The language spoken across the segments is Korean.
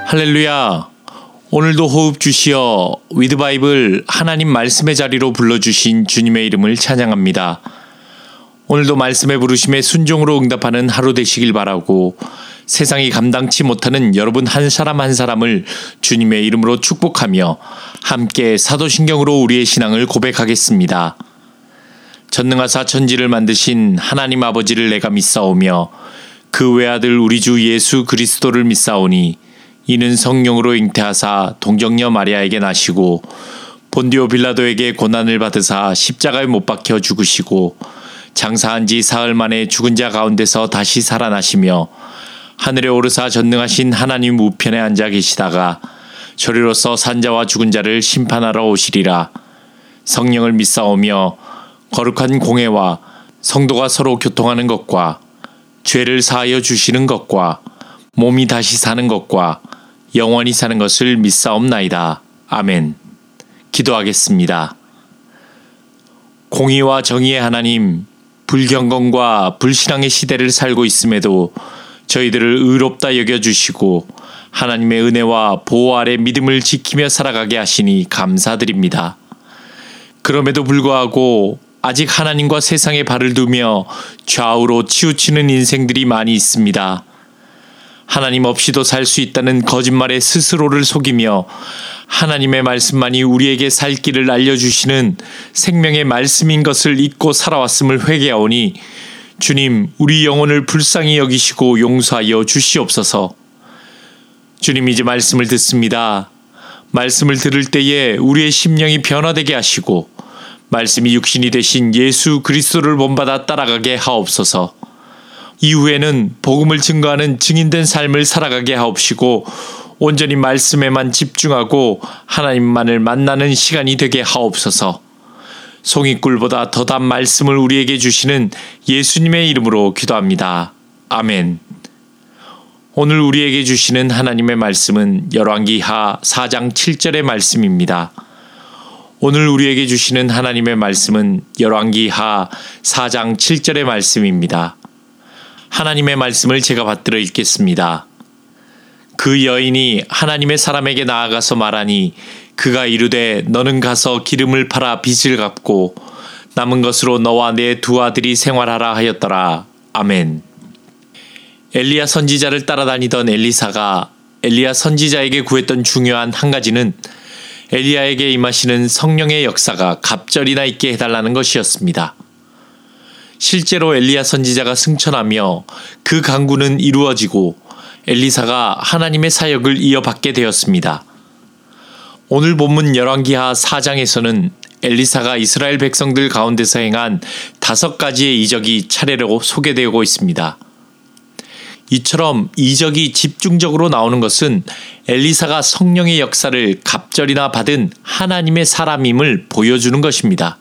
할렐루야. 오늘도 호흡 주시어 위드 바이블 하나님 말씀의 자리로 불러주신 주님의 이름을 찬양합니다. 오늘도 말씀의 부르심에 순종으로 응답하는 하루 되시길 바라고 세상이 감당치 못하는 여러분 한 사람 한 사람을 주님의 이름으로 축복하며 함께 사도신경으로 우리의 신앙을 고백하겠습니다. 전능하사 천지를 만드신 하나님 아버지를 내가 믿사오며 그 외아들 우리 주 예수 그리스도를 믿사오니 이는 성령으로 잉태하사 동정녀 마리아에게 나시고 본디오 빌라도에게 고난을 받으사 십자가에 못 박혀 죽으시고 장사한 지 사흘 만에 죽은 자 가운데서 다시 살아나시며 하늘에 오르사 전능하신 하나님 우편에 앉아 계시다가 저리로서 산자와 죽은 자를 심판하러 오시리라. 성령을 믿사오며 거룩한 공회와 성도가 서로 교통하는 것과 죄를 사하여 주시는 것과 몸이 다시 사는 것과 영원히 사는 것을 믿사옵나이다. 아멘. 기도하겠습니다. 공의와 정의의 하나님, 불경건과 불신앙의 시대를 살고 있음에도 저희들을 의롭다 여겨주시고 하나님의 은혜와 보호 아래 믿음을 지키며 살아가게 하시니 감사드립니다. 그럼에도 불구하고 아직 하나님과 세상에 발을 두며 좌우로 치우치는 인생들이 많이 있습니다. 하나님 없이도 살 수 있다는 거짓말에 스스로를 속이며 하나님의 말씀만이 우리에게 살 길을 알려주시는 생명의 말씀인 것을 잊고 살아왔음을 회개하오니 주님, 우리 영혼을 불쌍히 여기시고 용서하여 주시옵소서. 주님, 이제 말씀을 듣습니다. 말씀을 들을 때에 우리의 심령이 변화되게 하시고 말씀이 육신이 되신 예수 그리스도를 본받아 따라가게 하옵소서. 이후에는 복음을 증거하는 증인된 삶을 살아가게 하옵시고 온전히 말씀에만 집중하고 하나님만을 만나는 시간이 되게 하옵소서. 송이꿀보다 더 단 말씀을 우리에게 주시는 예수님의 이름으로 기도합니다. 아멘. 오늘 우리에게 주시는 하나님의 말씀은 열왕기하 4장 7절의 말씀입니다. 오늘 우리에게 주시는 하나님의 말씀은 열왕기하 4장 7절의 말씀입니다. 하나님의 말씀을 제가 받들어 읽겠습니다. 그 여인이 하나님의 사람에게 나아가서 말하니 그가 이르되 너는 가서 기름을 팔아 빚을 갚고 남은 것으로 너와 내 두 아들이 생활하라 하였더라. 아멘. 엘리야 선지자를 따라다니던 엘리사가 엘리야 선지자에게 구했던 중요한 한 가지는 엘리야에게 임하시는 성령의 역사가 갑절이나 있게 해달라는 것이었습니다. 실제로 엘리야 선지자가 승천하며 그 간구는 이루어지고 엘리사가 하나님의 사역을 이어받게 되었습니다. 오늘 본문 열왕기하 4장에서는 엘리사가 이스라엘 백성들 가운데서 행한 5가지의 이적이 차례로 소개되고 있습니다. 이처럼 이적이 집중적으로 나오는 것은 엘리사가 성령의 역사를 갑절이나 받은 하나님의 사람임을 보여주는 것입니다.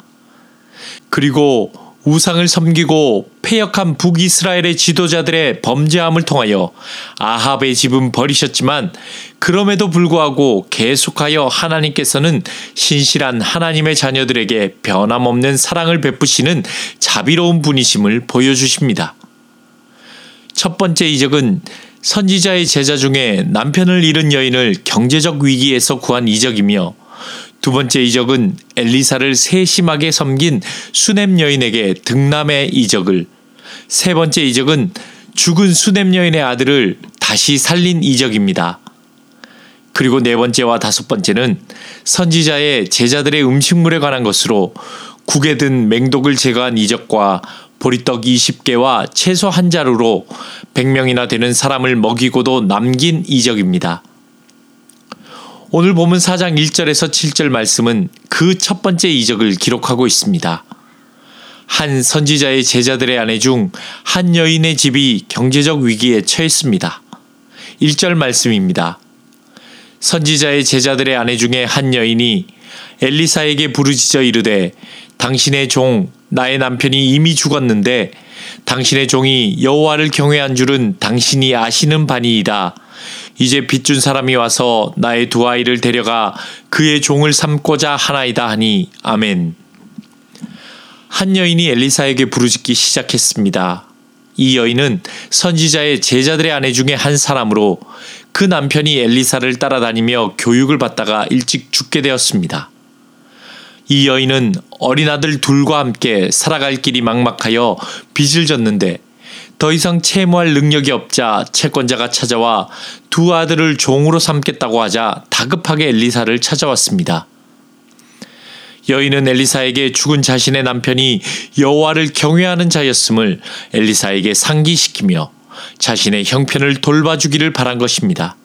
그리고 우상을 섬기고 패역한 북이스라엘의 지도자들의 범죄함을 통하여 아합의 집은 버리셨지만 그럼에도 불구하고 계속하여 하나님께서는 신실한 하나님의 자녀들에게 변함없는 사랑을 베푸시는 자비로운 분이심을 보여주십니다. 첫 번째 이적은 선지자의 제자 중에 남편을 잃은 여인을 경제적 위기에서 구한 이적이며 두 번째 이적은 엘리사를 세심하게 섬긴 수넴 여인에게 등남의 이적을, 세 번째 이적은 죽은 수넴 여인의 아들을 다시 살린 이적입니다. 그리고 네 번째와 다섯 번째는 선지자의 제자들의 음식물에 관한 것으로 국에 든 맹독을 제거한 이적과 보리떡 20개와 채소 한 자루로 100명이나 되는 사람을 먹이고도 남긴 이적입니다. 오늘 본문 4장 1절에서 7절 말씀은 그 첫 번째 이적을 기록하고 있습니다. 한 선지자의 제자들의 아내 중 한 여인의 집이 경제적 위기에 처했습니다. 1절 말씀입니다. 선지자의 제자들의 아내 중에 한 여인이 엘리사에게 부르짖어 이르되 당신의 종 나의 남편이 이미 죽었는데 당신의 종이 여호와를 경외한 줄은 당신이 아시는 바니이다. 이제 빚준 사람이 와서 나의 두 아이를 데려가 그의 종을 삼고자 하나이다 하니 아멘. 한 여인이 엘리사에게 부르짖기 시작했습니다. 이 여인은 선지자의 제자들의 아내 중에 한 사람으로 그 남편이 엘리사를 따라다니며 교육을 받다가 일찍 죽게 되었습니다. 이 여인은 어린 아들 둘과 함께 살아갈 길이 막막하여 빚을 졌는데 더 이상 채무할 능력이 없자 채권자가 찾아와 두 아들을 종으로 삼겠다고 하자 다급하게 엘리사를 찾아왔습니다. 여인은 엘리사에게 죽은 자신의 남편이 여호와를 경외하는 자였음을 엘리사에게 상기시키며 자신의 형편을 돌봐주기를 바란 것입니다.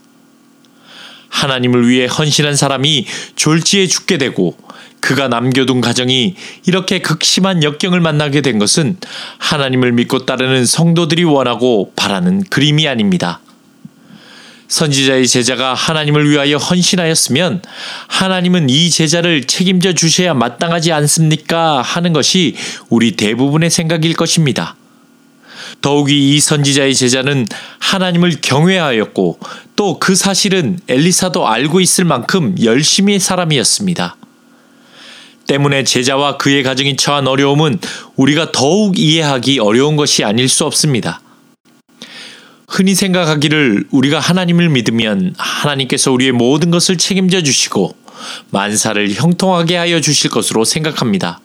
하나님을 위해 헌신한 사람이 졸지에 죽게 되고 그가 남겨둔 가정이 이렇게 극심한 역경을 만나게 된 것은 하나님을 믿고 따르는 성도들이 원하고 바라는 그림이 아닙니다. 선지자의 제자가 하나님을 위하여 헌신하였으면 하나님은 이 제자를 책임져 주셔야 마땅하지 않습니까? 하는 것이 우리 대부분의 생각일 것입니다. 더욱이 이 선지자의 제자는 하나님을 경외하였고 또 그 사실은 엘리사도 알고 있을 만큼 열심히 사람이었습니다. 때문에 제자와 그의 가정이 처한 어려움은 우리가 더욱 이해하기 어려운 것이 아닐 수 없습니다. 흔히 생각하기를 우리가 하나님을 믿으면 하나님께서 우리의 모든 것을 책임져 주시고 만사를 형통하게 하여 주실 것으로 생각합니다.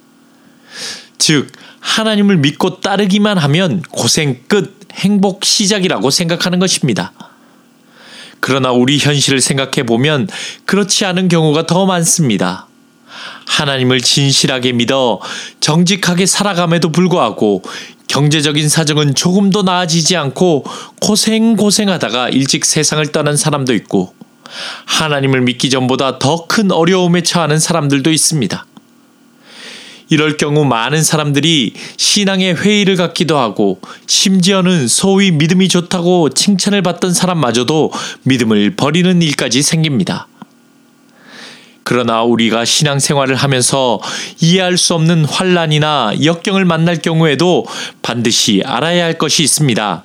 즉 하나님을 믿고 따르기만 하면 고생 끝, 행복 시작이라고 생각하는 것입니다. 그러나 우리 현실을 생각해 보면 그렇지 않은 경우가 더 많습니다. 하나님을 진실하게 믿어 정직하게 살아감에도 불구하고 경제적인 사정은 조금도 나아지지 않고 고생하다가 일찍 세상을 떠난 사람도 있고 하나님을 믿기 전보다 더 큰 어려움에 처하는 사람들도 있습니다. 이럴 경우 많은 사람들이 신앙의 회의를 갖기도 하고 심지어는 소위 믿음이 좋다고 칭찬을 받던 사람마저도 믿음을 버리는 일까지 생깁니다. 그러나 우리가 신앙생활을 하면서 이해할 수 없는 환난이나 역경을 만날 경우에도 반드시 알아야 할 것이 있습니다.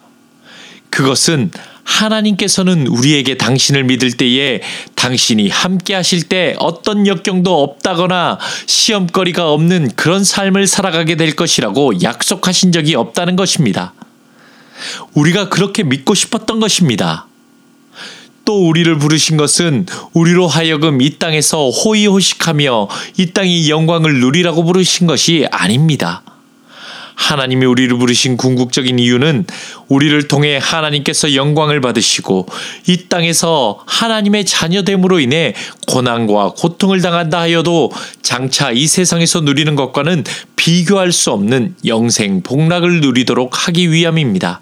그것은 하나님께서는 우리에게 당신을 믿을 때에 당신이 함께 하실 때 어떤 역경도 없다거나 시험거리가 없는 그런 삶을 살아가게 될 것이라고 약속하신 적이 없다는 것입니다. 우리가 그렇게 믿고 싶었던 것입니다. 또 우리를 부르신 것은 우리로 하여금 이 땅에서 호의호식하며 이 땅의 영광을 누리라고 부르신 것이 아닙니다. 하나님이 우리를 부르신 궁극적인 이유는 우리를 통해 하나님께서 영광을 받으시고 이 땅에서 하나님의 자녀됨으로 인해 고난과 고통을 당한다 하여도 장차 이 세상에서 누리는 것과는 비교할 수 없는 영생 복락을 누리도록 하기 위함입니다.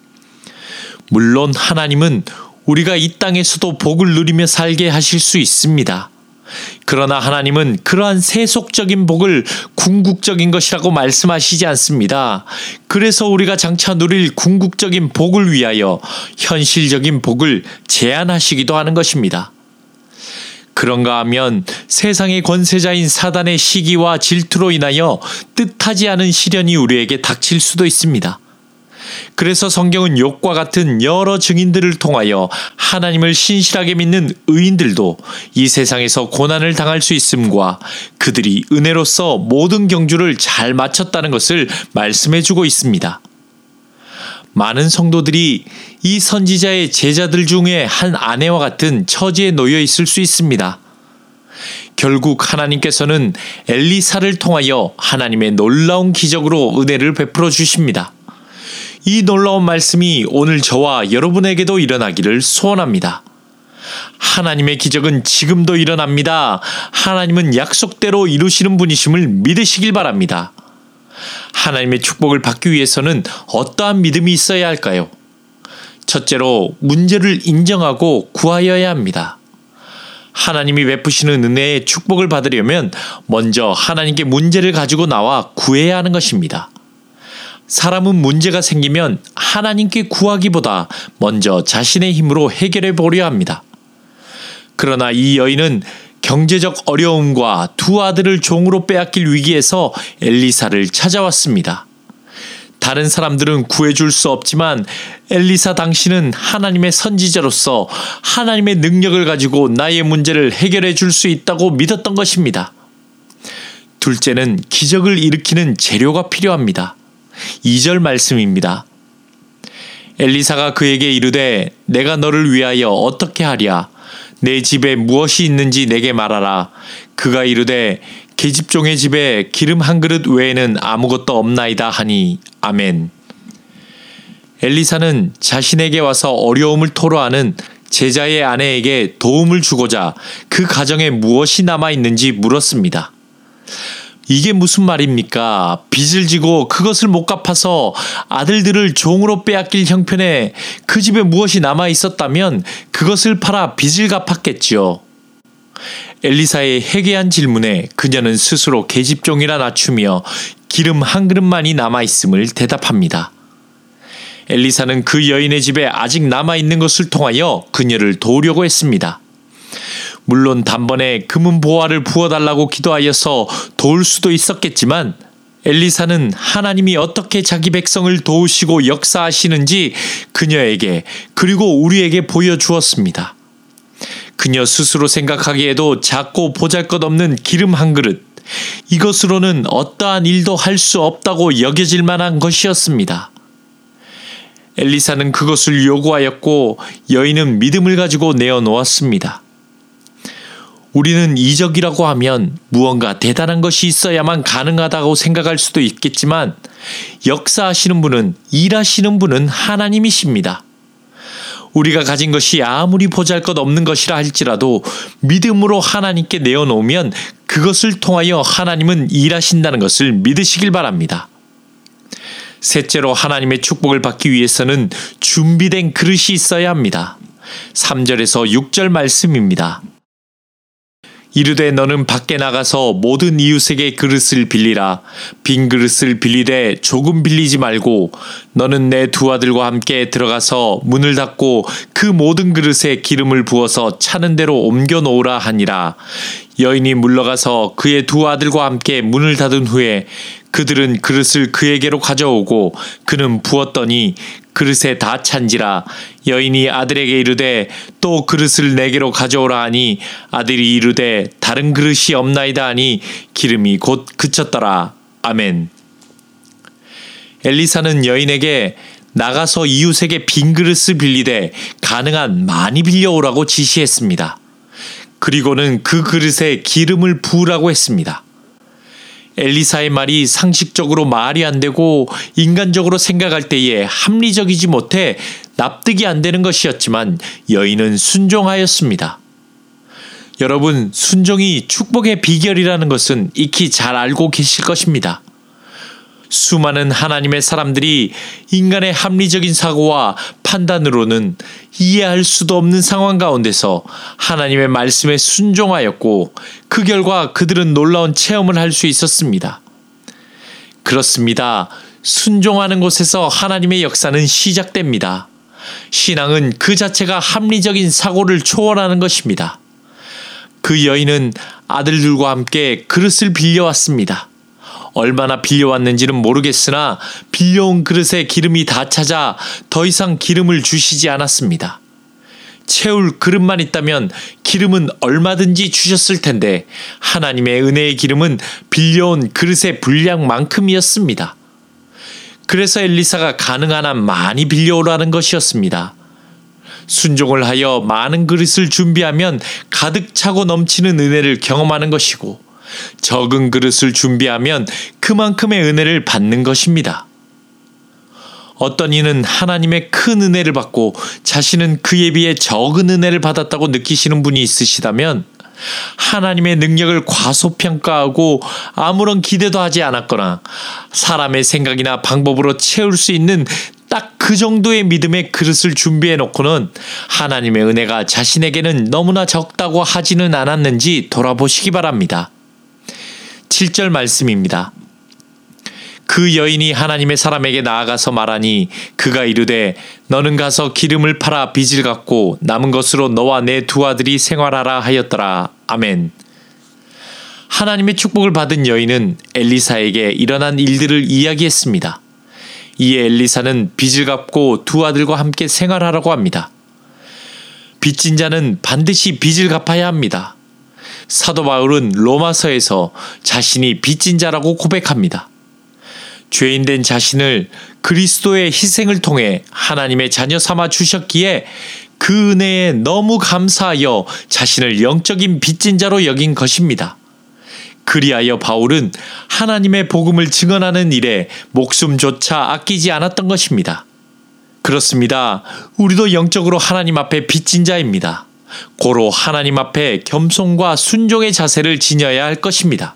물론 하나님은 우리가 이 땅에서도 복을 누리며 살게 하실 수 있습니다. 그러나 하나님은 그러한 세속적인 복을 궁극적인 것이라고 말씀하시지 않습니다. 그래서 우리가 장차 누릴 궁극적인 복을 위하여 현실적인 복을 제한하시기도 하는 것입니다. 그런가 하면 세상의 권세자인 사단의 시기와 질투로 인하여 뜻하지 않은 시련이 우리에게 닥칠 수도 있습니다. 그래서 성경은 욥과 같은 여러 증인들을 통하여 하나님을 신실하게 믿는 의인들도 이 세상에서 고난을 당할 수 있음과 그들이 은혜로서 모든 경주를 잘 마쳤다는 것을 말씀해주고 있습니다. 많은 성도들이 이 선지자의 제자들 중에 한 아내와 같은 처지에 놓여 있을 수 있습니다. 결국 하나님께서는 엘리사를 통하여 하나님의 놀라운 기적으로 은혜를 베풀어 주십니다. 이 놀라운 말씀이 오늘 저와 여러분에게도 일어나기를 소원합니다. 하나님의 기적은 지금도 일어납니다. 하나님은 약속대로 이루시는 분이심을 믿으시길 바랍니다. 하나님의 축복을 받기 위해서는 어떠한 믿음이 있어야 할까요? 첫째로 문제를 인정하고 구하여야 합니다. 하나님이 베푸시는 은혜의 축복을 받으려면 먼저 하나님께 문제를 가지고 나와 구해야 하는 것입니다. 사람은 문제가 생기면 하나님께 구하기보다 먼저 자신의 힘으로 해결해 보려 합니다. 그러나 이 여인은 경제적 어려움과 두 아들을 종으로 빼앗길 위기에서 엘리사를 찾아왔습니다. 다른 사람들은 구해줄 수 없지만 엘리사 당신은 하나님의 선지자로서 하나님의 능력을 가지고 나의 문제를 해결해 줄 수 있다고 믿었던 것입니다. 둘째는 기적을 일으키는 재료가 필요합니다. 2절 말씀입니다. 엘리사가 그에게 이르되 내가 너를 위하여 어떻게 하랴? 내 집에 무엇이 있는지 내게 말하라. 그가 이르되 계집종의 집에 기름 한 그릇 외에는 아무것도 없나이다 하니 아멘. 엘리사는 자신에게 와서 어려움을 토로하는 제자의 아내에게 도움을 주고자 그 가정에 무엇이 남아있는지 물었습니다. 이게 무슨 말입니까? 빚을 지고 그것을 못 갚아서 아들들을 종으로 빼앗길 형편에 그 집에 무엇이 남아있었다면 그것을 팔아 빚을 갚았겠지요. 엘리사의 해괴한 질문에 그녀는 스스로 계집종이라 낮추며 기름 한 그릇만이 남아있음을 대답합니다. 엘리사는 그 여인의 집에 아직 남아있는 것을 통하여 그녀를 도우려고 했습니다. 물론 단번에 금은 보화를 부어달라고 기도하여서 도울 수도 있었겠지만 엘리사는 하나님이 어떻게 자기 백성을 도우시고 역사하시는지 그녀에게 그리고 우리에게 보여주었습니다. 그녀 스스로 생각하기에도 작고 보잘것없는 기름 한 그릇, 이것으로는 어떠한 일도 할 수 없다고 여겨질 만한 것이었습니다. 엘리사는 그것을 요구하였고 여인은 믿음을 가지고 내어놓았습니다. 우리는 이적이라고 하면 무언가 대단한 것이 있어야만 가능하다고 생각할 수도 있겠지만 역사하시는 분은, 일하시는 분은 하나님이십니다. 우리가 가진 것이 아무리 보잘것없는 것이라 할지라도 믿음으로 하나님께 내어놓으면 그것을 통하여 하나님은 일하신다는 것을 믿으시길 바랍니다. 셋째로 하나님의 축복을 받기 위해서는 준비된 그릇이 있어야 합니다. 3절에서 6절 말씀입니다. 이르되 너는 밖에 나가서 모든 이웃에게 그릇을 빌리라. 빈 그릇을 빌리되 조금 빌리지 말고 너는 내 두 아들과 함께 들어가서 문을 닫고 그 모든 그릇에 기름을 부어서 차는 대로 옮겨 놓으라 하니라. 여인이 물러가서 그의 두 아들과 함께 문을 닫은 후에 그들은 그릇을 그에게로 가져오고 그는 부었더니 그릇에 다 찬지라. 여인이 아들에게 이르되 또 그릇을 내게로 가져오라 하니 아들이 이르되 다른 그릇이 없나이다 하니 기름이 곧 그쳤더라. 아멘. 엘리사는 여인에게 나가서 이웃에게 빈 그릇을 빌리되 가능한 많이 빌려오라고 지시했습니다. 그리고는 그 그릇에 기름을 부으라고 했습니다. 엘리사의 말이 상식적으로 말이 안 되고 인간적으로 생각할 때에 합리적이지 못해 납득이 안 되는 것이었지만 여인은 순종하였습니다. 여러분, 순종이 축복의 비결이라는 것은 익히 잘 알고 계실 것입니다. 수많은 하나님의 사람들이 인간의 합리적인 사고와 판단으로는 이해할 수도 없는 상황 가운데서 하나님의 말씀에 순종하였고 그 결과 그들은 놀라운 체험을 할 수 있었습니다. 그렇습니다. 순종하는 곳에서 하나님의 역사는 시작됩니다. 신앙은 그 자체가 합리적인 사고를 초월하는 것입니다. 그 여인은 아들들과 함께 그릇을 빌려왔습니다. 얼마나 빌려왔는지는 모르겠으나 빌려온 그릇에 기름이 다 차자 더 이상 기름을 주시지 않았습니다. 채울 그릇만 있다면 기름은 얼마든지 주셨을 텐데 하나님의 은혜의 기름은 빌려온 그릇의 분량만큼이었습니다. 그래서 엘리사가 가능한 한 많이 빌려오라는 것이었습니다. 순종을 하여 많은 그릇을 준비하면 가득 차고 넘치는 은혜를 경험하는 것이고 적은 그릇을 준비하면 그만큼의 은혜를 받는 것입니다. 어떤 이는 하나님의 큰 은혜를 받고 자신은 그에 비해 적은 은혜를 받았다고 느끼시는 분이 있으시다면 하나님의 능력을 과소평가하고 아무런 기대도 하지 않았거나 사람의 생각이나 방법으로 채울 수 있는 딱 그 정도의 믿음의 그릇을 준비해 놓고는 하나님의 은혜가 자신에게는 너무나 적다고 하지는 않았는지 돌아보시기 바랍니다. 7절 말씀입니다. 그 여인이 하나님의 사람에게 나아가서 말하니 그가 이르되 너는 가서 기름을 팔아 빚을 갚고 남은 것으로 너와 내 두 아들이 생활하라 하였더라. 아멘. 하나님의 축복을 받은 여인은 엘리사에게 일어난 일들을 이야기했습니다. 이에 엘리사는 빚을 갚고 두 아들과 함께 생활하라고 합니다. 빚진 자는 반드시 빚을 갚아야 합니다. 사도 바울은 로마서에서 자신이 빚진 자라고 고백합니다. 죄인된 자신을 그리스도의 희생을 통해 하나님의 자녀 삼아 주셨기에 그 은혜에 너무 감사하여 자신을 영적인 빚진 자로 여긴 것입니다. 그리하여 바울은 하나님의 복음을 증언하는 일에 목숨조차 아끼지 않았던 것입니다. 그렇습니다. 우리도 영적으로 하나님 앞에 빚진 자입니다. 고로 하나님 앞에 겸손과 순종의 자세를 지녀야 할 것입니다.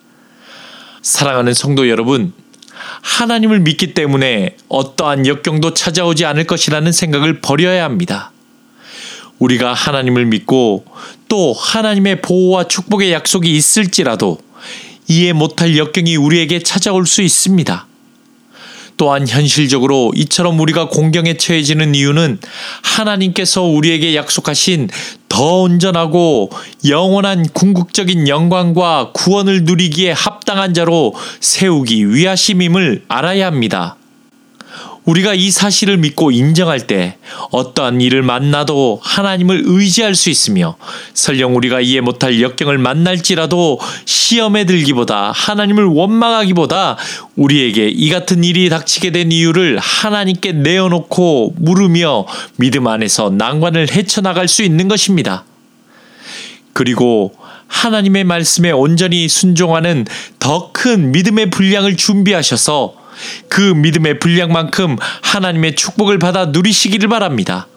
사랑하는 성도 여러분, 하나님을 믿기 때문에 어떠한 역경도 찾아오지 않을 것이라는 생각을 버려야 합니다. 우리가 하나님을 믿고 또 하나님의 보호와 축복의 약속이 있을지라도 이해 못할 역경이 우리에게 찾아올 수 있습니다. 또한 현실적으로 이처럼 우리가 공경에 처해지는 이유는 하나님께서 우리에게 약속하신 더 온전하고 영원한 궁극적인 영광과 구원을 누리기에 합당한 자로 세우기 위하심임을 알아야 합니다. 우리가 이 사실을 믿고 인정할 때 어떠한 일을 만나도 하나님을 의지할 수 있으며 설령 우리가 이해 못할 역경을 만날지라도 시험에 들기보다 하나님을 원망하기보다 우리에게 이 같은 일이 닥치게 된 이유를 하나님께 내어놓고 물으며 믿음 안에서 난관을 헤쳐나갈 수 있는 것입니다. 그리고 하나님의 말씀에 온전히 순종하는 더 큰 믿음의 분량을 준비하셔서 그 믿음의 분량만큼 하나님의 축복을 받아 누리시기를 바랍니다.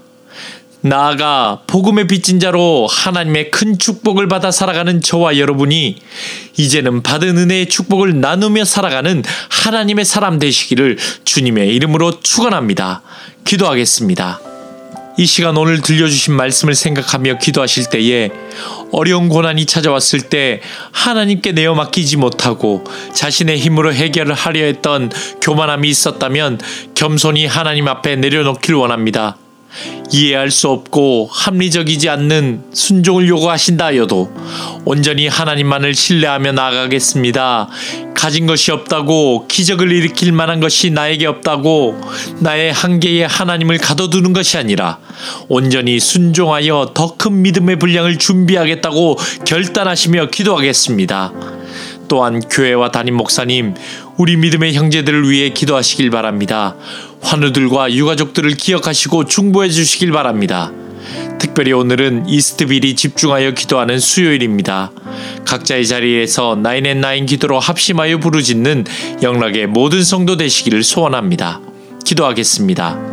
나아가 복음의 빚진 자로 하나님의 큰 축복을 받아 살아가는 저와 여러분이 이제는 받은 은혜의 축복을 나누며 살아가는 하나님의 사람 되시기를 주님의 이름으로 축원합니다. 기도하겠습니다. 이 시간 오늘 들려주신 말씀을 생각하며 기도하실 때에 어려운 고난이 찾아왔을 때 하나님께 내어 맡기지 못하고 자신의 힘으로 해결을 하려 했던 교만함이 있었다면 겸손히 하나님 앞에 내려놓길 원합니다. 이해할 수 없고 합리적이지 않는 순종을 요구하신다 하여도 온전히 하나님만을 신뢰하며 나아가겠습니다. 가진 것이 없다고 기적을 일으킬 만한 것이 나에게 없다고 나의 한계에 하나님을 가둬두는 것이 아니라 온전히 순종하여 더 큰 믿음의 분량을 준비하겠다고 결단하시며 기도하겠습니다. 또한 교회와 담임 목사님, 우리 믿음의 형제들을 위해 기도하시길 바랍니다. 환우들과 유가족들을 기억하시고 중보해 주시길 바랍니다. 특별히 오늘은 이스트빌이 집중하여 기도하는 수요일입니다. 각자의 자리에서 9&9 기도로 합심하여 부르짖는 영락의 모든 성도 되시기를 소원합니다. 기도하겠습니다.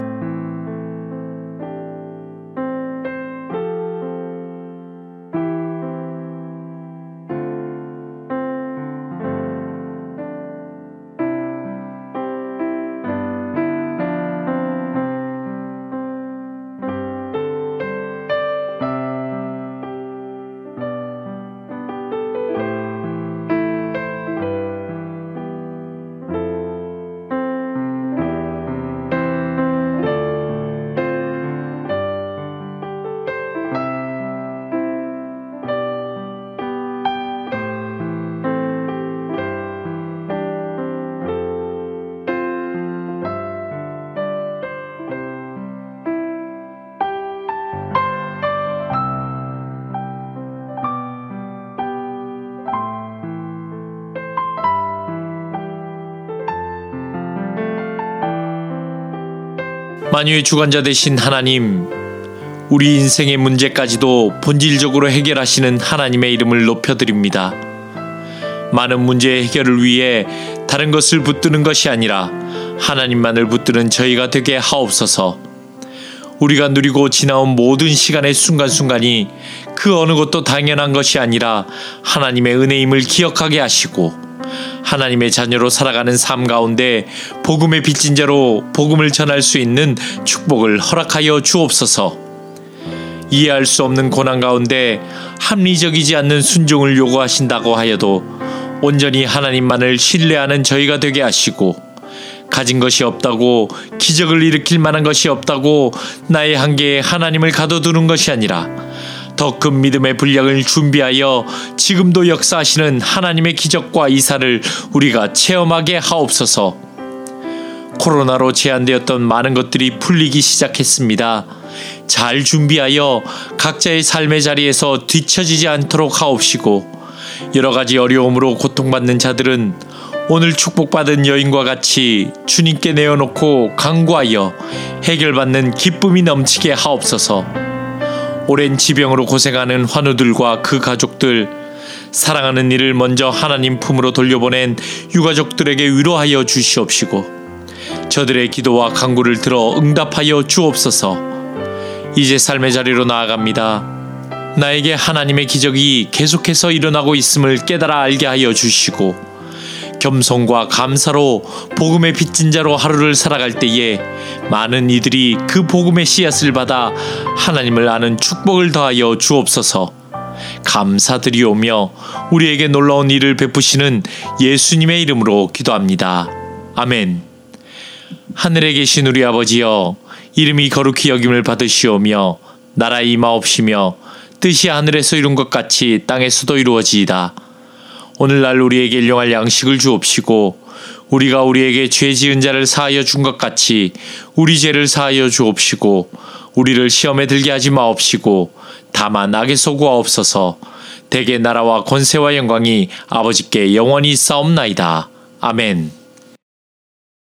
만유의 주관자 되신 하나님, 우리 인생의 문제까지도 본질적으로 해결하시는 하나님의 이름을 높여드립니다. 많은 문제의 해결을 위해 다른 것을 붙드는 것이 아니라 하나님만을 붙드는 저희가 되게 하옵소서. 우리가 누리고 지나온 모든 시간의 순간순간이 그 어느 것도 당연한 것이 아니라 하나님의 은혜임을 기억하게 하시고 하나님의 자녀로 살아가는 삶 가운데 복음의 빚진 자로 복음을 전할 수 있는 축복을 허락하여 주옵소서. 이해할 수 없는 고난 가운데 합리적이지 않는 순종을 요구하신다고 하여도 온전히 하나님만을 신뢰하는 저희가 되게 하시고 가진 것이 없다고 기적을 일으킬 만한 것이 없다고 나의 한계에 하나님을 가둬두는 것이 아니라 더 큰 믿음의 분량을 준비하여 지금도 역사하시는 하나님의 기적과 이사를 우리가 체험하게 하옵소서. 코로나로 제한되었던 많은 것들이 풀리기 시작했습니다. 잘 준비하여 각자의 삶의 자리에서 뒤처지지 않도록 하옵시고 여러 가지 어려움으로 고통받는 자들은 오늘 축복받은 여인과 같이 주님께 내어놓고 간구하여 해결받는 기쁨이 넘치게 하옵소서. 오랜 지병으로 고생하는 환우들과 그 가족들, 사랑하는 이를 먼저 하나님 품으로 돌려보낸 유가족들에게 위로하여 주시옵시고 저들의 기도와 간구를 들어 응답하여 주옵소서. 이제 삶의 자리로 나아갑니다. 나에게 하나님의 기적이 계속해서 일어나고 있음을 깨달아 알게 하여 주시고 겸손과 감사로 복음의 빚진 자로 하루를 살아갈 때에 많은 이들이 그 복음의 씨앗을 받아 하나님을 아는 축복을 더하여 주옵소서. 감사드리오며 우리에게 놀라운 일을 베푸시는 예수님의 이름으로 기도합니다. 아멘. 하늘에 계신 우리 아버지여, 이름이 거룩히 여김을 받으시오며 나라의 임하옵시며 뜻이 하늘에서 이룬 것 같이 땅에서도 이루어지이다. 오늘날 우리에게 일용할 양식을 주옵시고 우리가 우리에게 죄 지은 자를 사하여 준 것 같이 우리 죄를 사하여 주옵시고 우리를 시험에 들게 하지 마옵시고 다만 악에서 구하옵소서. 대개 나라와 권세와 영광이 아버지께 영원히 있사옵나이다. 아멘.